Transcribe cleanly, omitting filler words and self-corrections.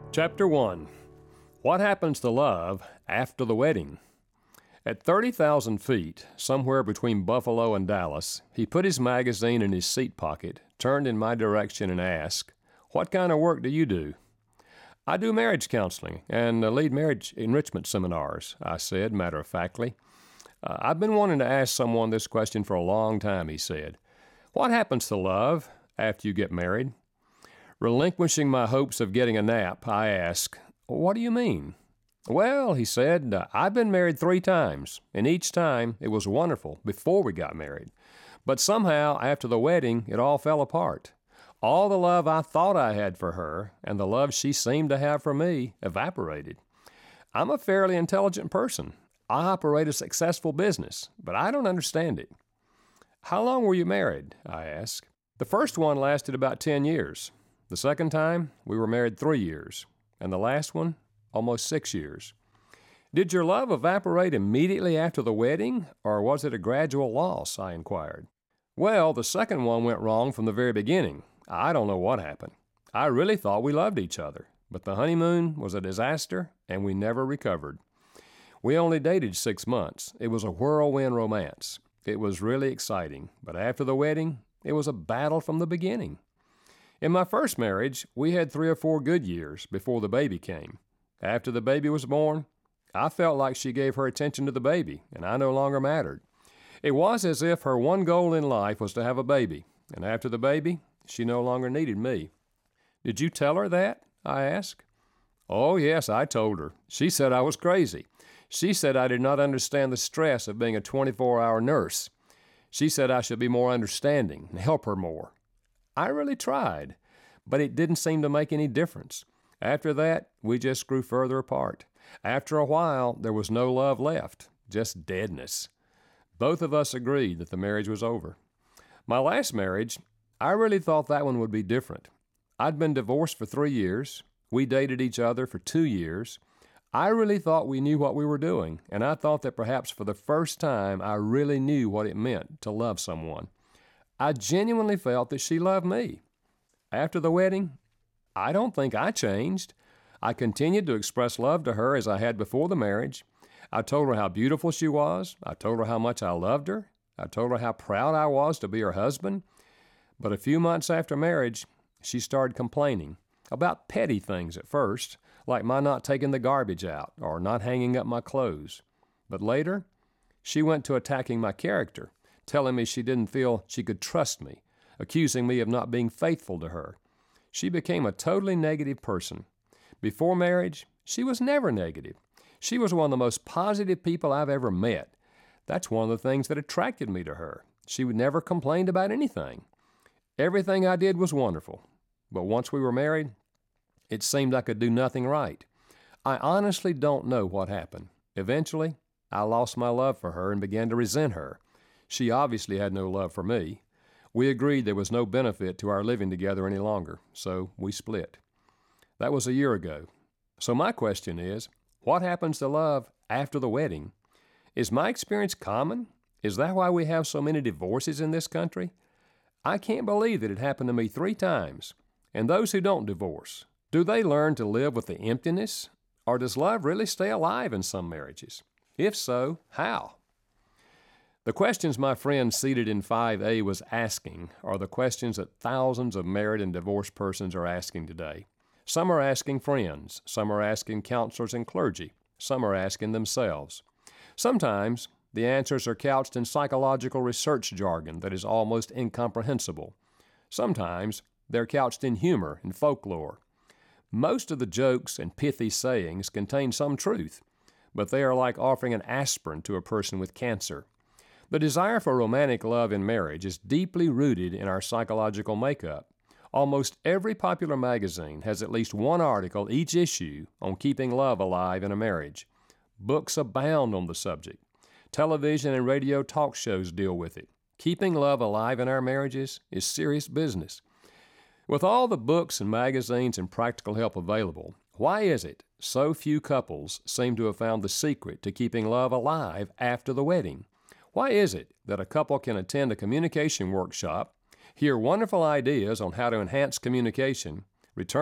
Chapter 1. What happens to love after the wedding? At 30,000 feet, somewhere between Buffalo and Dallas, he put his magazine in his seat pocket, turned in my direction, and asked, "What kind of work do you do?" "I do marriage counseling and lead marriage enrichment seminars," I said matter-of-factly. "I've been wanting to ask someone this question for a long time," he said. "What happens to love after you get married?" Relinquishing my hopes of getting a nap, I asked, "What do you mean?" "Well," he said, "I've been married 3 times, and each time it was wonderful before we got married. But somehow, after the wedding, it all fell apart. All the love I thought I had for her and the love she seemed to have for me evaporated. I'm a fairly intelligent person. I operate a successful business, but I don't understand it." "How long were you married?" I asked. "The first one lasted about 10 years. The second time, we were married 3 years, and the last one, almost 6 years." "Did your love evaporate immediately after the wedding, or was it a gradual loss?" I inquired. "Well, the second one went wrong from the very beginning. I don't know what happened. I really thought we loved each other, but the honeymoon was a disaster, and we never recovered. We only dated 6 months. It was a whirlwind romance. It was really exciting, but after the wedding, it was a battle from the beginning. In my first marriage, we had 3 or 4 good years before the baby came. After the baby was born, I felt like she gave her attention to the baby, and I no longer mattered. It was as if her one goal in life was to have a baby, and after the baby, she no longer needed me." "Did you tell her that?" I asked. "Oh, yes, I told her. She said I was crazy. She said I did not understand the stress of being a 24-hour nurse. She said I should be more understanding and help her more. I really tried, but it didn't seem to make any difference. After that, we just grew further apart. After a while, there was no love left, just deadness. Both of us agreed that the marriage was over. My last marriage, I really thought that one would be different. I'd been divorced for 3 years. We dated each other for 2 years. I really thought we knew what we were doing, and I thought that perhaps for the first time I really knew what it meant to love someone. I genuinely felt that she loved me. After the wedding, I don't think I changed. I continued to express love to her as I had before the marriage. I told her how beautiful she was. I told her how much I loved her. I told her how proud I was to be her husband. But a few months after marriage, she started complaining about petty things at first, like my not taking the garbage out or not hanging up my clothes. But later, she went to attacking my character, telling me she didn't feel she could trust me, accusing me of not being faithful to her. She became a totally negative person. Before marriage, she was never negative. She was one of the most positive people I've ever met. That's one of the things that attracted me to her. She never complained about anything. Everything I did was wonderful. But once we were married, it seemed I could do nothing right. I honestly don't know what happened. Eventually, I lost my love for her and began to resent her. She obviously had no love for me. We agreed there was no benefit to our living together any longer, so we split. That was a year ago. So my question is, what happens to love after the wedding? Is my experience common? Is that why we have so many divorces in this country? I can't believe that it happened to me 3 times. And those who don't divorce, do they learn to live with the emptiness? Or does love really stay alive in some marriages? If so, how? The questions my friend seated in 5A was asking are the questions that thousands of married and divorced persons are asking today. Some are asking friends, some are asking counselors and clergy, some are asking themselves. Sometimes the answers are couched in psychological research jargon that is almost incomprehensible. Sometimes they're couched in humor and folklore. Most of the jokes and pithy sayings contain some truth, but they are like offering an aspirin to a person with cancer. The desire for romantic love in marriage is deeply rooted in our psychological makeup. Almost every popular magazine has at least one article each issue on keeping love alive in a marriage. Books abound on the subject. Television and radio talk shows deal with it. Keeping love alive in our marriages is serious business. With all the books and magazines and practical help available, why is it so few couples seem to have found the secret to keeping love alive after the wedding? Why is it that a couple can attend a communication workshop, hear wonderful ideas on how to enhance communication, return